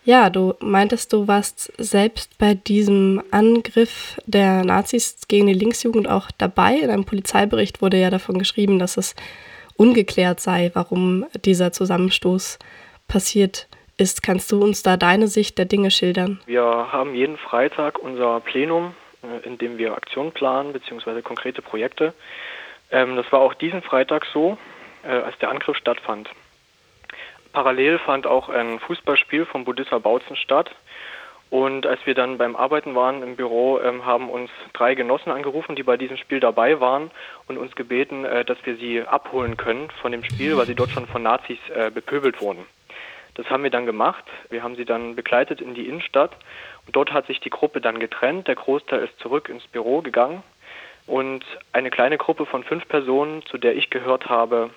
Ja, du meintest, du warst selbst bei diesem Angriff der Nazis gegen die Linksjugend auch dabei. In einem Polizeibericht wurde ja davon geschrieben, dass es ungeklärt sei, warum dieser Zusammenstoß passiert ist. Kannst du uns da deine Sicht der Dinge schildern? Wir haben jeden Freitag unser Plenum, in dem wir Aktionen planen bzw. konkrete Projekte. Das war auch diesen Freitag so, als der Angriff stattfand. Parallel fand auch ein Fußballspiel von Budissa Bautzen statt. Und als wir dann beim Arbeiten waren im Büro, haben uns 3 Genossen angerufen, die bei diesem Spiel dabei waren und uns gebeten, dass wir sie abholen können von dem Spiel, weil sie dort schon von Nazis bepöbelt wurden. Das haben wir dann gemacht. Wir haben sie dann begleitet in die Innenstadt und dort hat sich die Gruppe dann getrennt. Der Großteil ist zurück ins Büro gegangen und eine kleine Gruppe von 5 Personen, zu der ich gehört habe,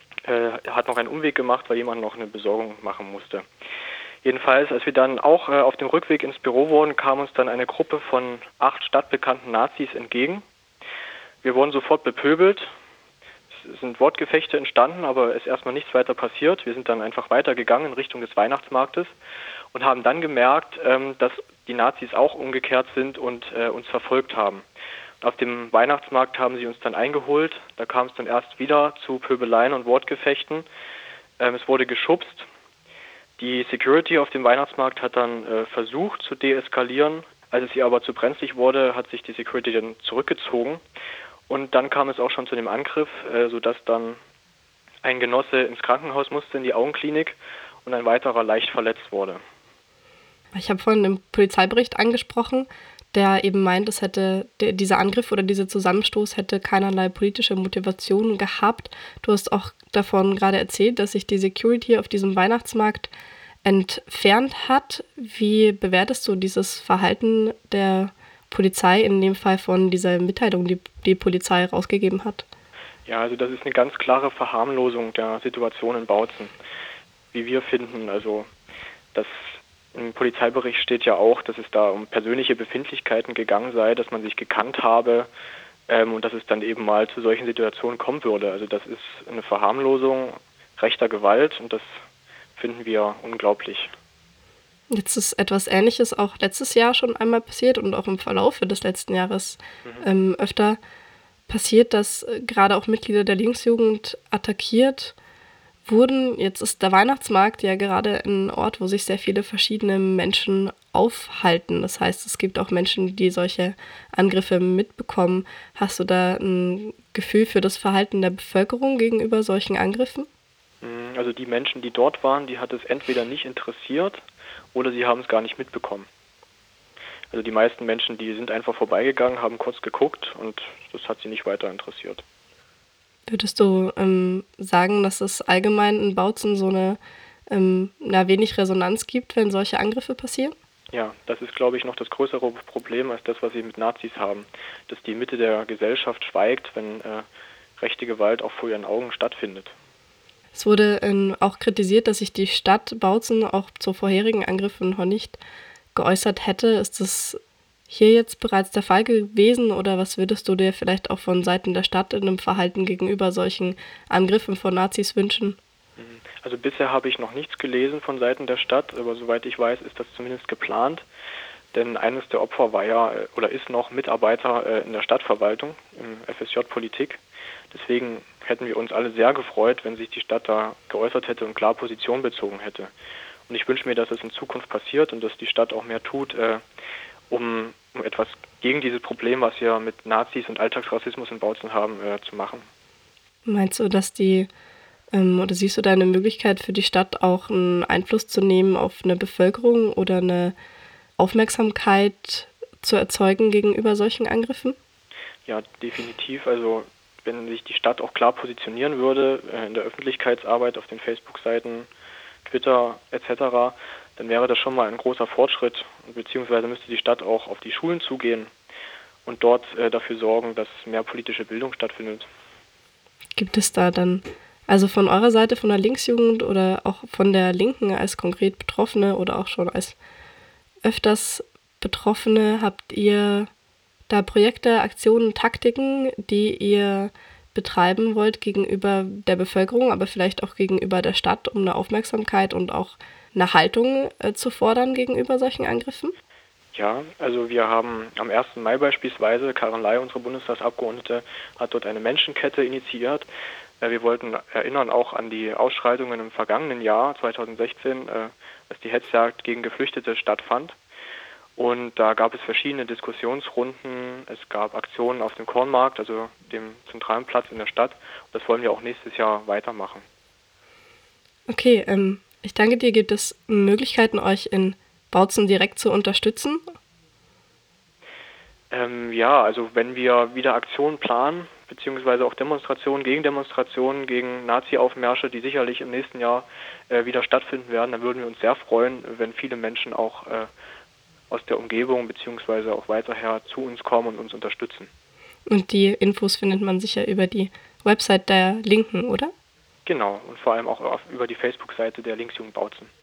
hat noch einen Umweg gemacht, weil jemand noch eine Besorgung machen musste. Jedenfalls, als wir dann auch auf dem Rückweg ins Büro wurden, kam uns dann eine Gruppe von 8 stadtbekannten Nazis entgegen. Wir wurden sofort bepöbelt. Es sind Wortgefechte entstanden, aber es ist erstmal nichts weiter passiert. Wir sind dann einfach weitergegangen in Richtung des Weihnachtsmarktes und haben dann gemerkt, dass die Nazis auch umgekehrt sind und uns verfolgt haben. Auf dem Weihnachtsmarkt haben sie uns dann eingeholt. Da kam es dann erst wieder zu Pöbeleien und Wortgefechten. Es wurde geschubst. Die Security auf dem Weihnachtsmarkt hat dann versucht zu deeskalieren. Als es ihr aber zu brenzlig wurde, hat sich die Security dann zurückgezogen. Und dann kam es auch schon zu dem Angriff, sodass dann ein Genosse ins Krankenhaus musste, in die Augenklinik, und ein weiterer leicht verletzt wurde. Ich habe vorhin den Polizeibericht angesprochen, der eben meint, es hätte dieser Angriff oder dieser Zusammenstoß hätte keinerlei politische Motivation gehabt. Du hast auch davon gerade erzählt, dass sich die Security auf diesem Weihnachtsmarkt entfernt hat. Wie bewertest du dieses Verhalten der Polizei, in dem Fall von dieser Mitteilung, die die Polizei rausgegeben hat? Ja, also das ist eine ganz klare Verharmlosung der Situation in Bautzen, wie wir finden. Also das im Polizeibericht steht ja auch, dass es da um persönliche Befindlichkeiten gegangen sei, dass man sich gekannt habe und dass es dann eben mal zu solchen Situationen kommen würde. Also das ist eine Verharmlosung rechter Gewalt und das finden wir unglaublich. Jetzt ist etwas Ähnliches auch letztes Jahr schon einmal passiert und auch im Verlaufe des letzten Jahres öfter passiert, dass gerade auch Mitglieder der Linksjugend attackiert wurden. Jetzt ist der Weihnachtsmarkt ja gerade ein Ort, wo sich sehr viele verschiedene Menschen aufhalten. Das heißt, es gibt auch Menschen, die solche Angriffe mitbekommen. Hast du da ein Gefühl für das Verhalten der Bevölkerung gegenüber solchen Angriffen? Also die Menschen, die dort waren, die hat es entweder nicht interessiert oder sie haben es gar nicht mitbekommen. Also die meisten Menschen, die sind einfach vorbeigegangen, haben kurz geguckt und das hat sie nicht weiter interessiert. Würdest du sagen, dass es allgemein in Bautzen so eine wenig Resonanz gibt, wenn solche Angriffe passieren? Ja, das ist, glaube ich, noch das größere Problem als das, was sie mit Nazis haben. Dass die Mitte der Gesellschaft schweigt, wenn rechte Gewalt auch vor ihren Augen stattfindet. Es wurde auch kritisiert, dass sich die Stadt Bautzen auch zu vorherigen Angriffen noch nicht geäußert hätte. Ist das hier jetzt bereits der Fall gewesen oder was würdest du dir vielleicht auch von Seiten der Stadt in einem Verhalten gegenüber solchen Angriffen von Nazis wünschen? Also bisher habe ich noch nichts gelesen von Seiten der Stadt, aber soweit ich weiß, ist das zumindest geplant. Denn eines der Opfer war ja oder ist noch Mitarbeiter in der Stadtverwaltung, im FSJ Politik. Deswegen hätten wir uns alle sehr gefreut, wenn sich die Stadt da geäußert hätte und klar Position bezogen hätte. Und ich wünsche mir, dass es in Zukunft passiert und dass die Stadt auch mehr tut, um etwas gegen dieses Problem, was wir mit Nazis und Alltagsrassismus in Bautzen haben, zu machen. Meinst du, dass oder siehst du da eine Möglichkeit für die Stadt auch einen Einfluss zu nehmen auf eine Bevölkerung oder eine Aufmerksamkeit zu erzeugen gegenüber solchen Angriffen? Ja, definitiv. Also wenn sich die Stadt auch klar positionieren würde in der Öffentlichkeitsarbeit auf den Facebook-Seiten, Twitter etc., dann wäre das schon mal ein großer Fortschritt, beziehungsweise müsste die Stadt auch auf die Schulen zugehen und dort dafür sorgen, dass mehr politische Bildung stattfindet. Gibt es da dann, also von eurer Seite, von der Linksjugend oder auch von der Linken als konkret Betroffene oder auch schon als öfters Betroffene, habt ihr da Projekte, Aktionen, Taktiken, die ihr betreiben wollt gegenüber der Bevölkerung, aber vielleicht auch gegenüber der Stadt, um eine Aufmerksamkeit und auch eine Haltung zu fordern gegenüber solchen Angriffen? Ja, also wir haben am 1. Mai beispielsweise, Karin Ley, unsere Bundestagsabgeordnete, hat dort eine Menschenkette initiiert. Wir wollten erinnern auch an die Ausschreitungen im vergangenen Jahr, 2016, als die Hetzjagd gegen Geflüchtete stattfand. Und da gab es verschiedene Diskussionsrunden, es gab Aktionen auf dem Kornmarkt, also dem zentralen Platz in der Stadt. Und das wollen wir auch nächstes Jahr weitermachen. Okay, ich danke dir. Gibt es Möglichkeiten, euch in Bautzen direkt zu unterstützen? Ja, also wenn wir wieder Aktionen planen, beziehungsweise auch Demonstrationen, gegen Nazi-Aufmärsche, die sicherlich im nächsten Jahr wieder stattfinden werden, dann würden wir uns sehr freuen, wenn viele Menschen auch aus der Umgebung beziehungsweise auch weiterher zu uns kommen und uns unterstützen. Und die Infos findet man sicher über die Website der Linken, oder? Genau, und vor allem auch über die Facebook-Seite der Linksjugend Bautzen.